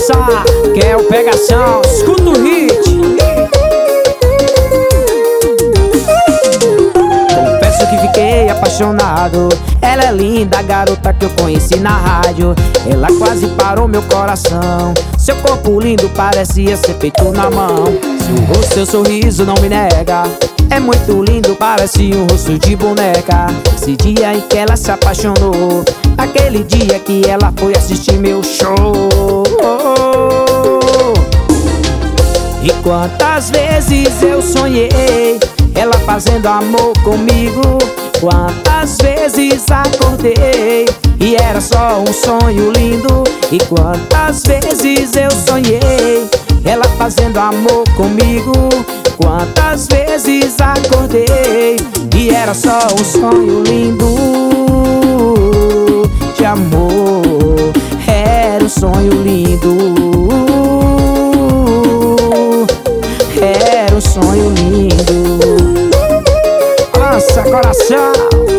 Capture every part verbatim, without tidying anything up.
dançar, que é o pegação. Escuta o hit. Confesso que fiquei apaixonado. Ela é linda, a garota que eu conheci na rádio. Ela quase parou meu coração. Seu corpo lindo parecia ser feito na mão. Seu rosto, seu sorriso não me nega. É muito lindo, parece um rosto de boneca. Esse dia em que ela se apaixonou, aquele dia que ela foi assistir meu show. E quantas vezes eu sonhei ela fazendo amor comigo. Quantas vezes acordei e era só um sonho lindo. E quantas vezes eu sonhei ela fazendo amor comigo. Quantas vezes acordei e era só um sonho lindo de amor. Era um sonho lindo. Era um sonho lindo. Lança coração.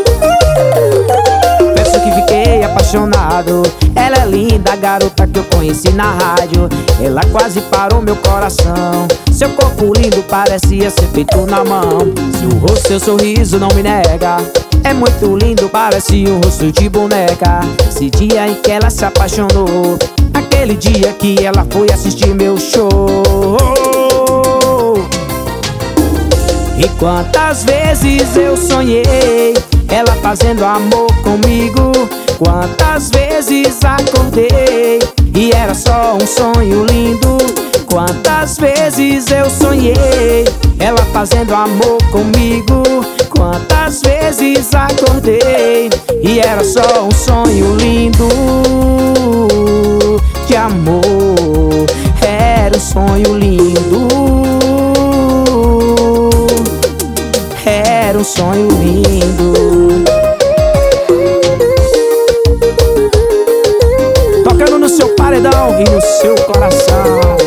Penso que fiquei apaixonado. Ela é linda, a garota que eu conheci na rádio. Ela quase parou meu coração. Seu corpo lindo parecia ser feito na mão. Seu rosto, seu sorriso não me nega. É muito lindo, parece um rosto de boneca. Esse dia em que ela se apaixonou, aquele dia que ela foi assistir meu show. E quantas vezes eu sonhei ela fazendo amor comigo. Quantas vezes acordei e era só um sonho lindo. Quantas vezes eu sonhei ela fazendo amor comigo. Quantas vezes acordei e era só um sonho lindo de amor. Era um sonho lindo. Era um sonho lindo. Tocando no seu paredão e no seu coração.